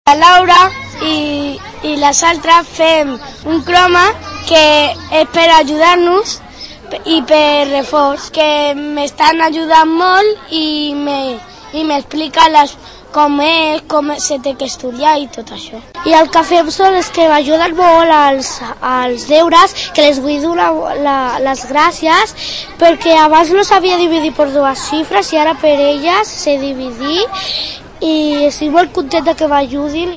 La Laura i les altres fem un croma que és per ajudar-nos i per reforç, que m'estan ajudant molt i m'explica com se té que estudiar i tot això. I el que fem són els que m'ajuden molt als deures, que les vull donar les gràcies, perquè abans no sabia dividir per dues xifres i ara per elles sé dividir i estic molt contenta que m'ajudin.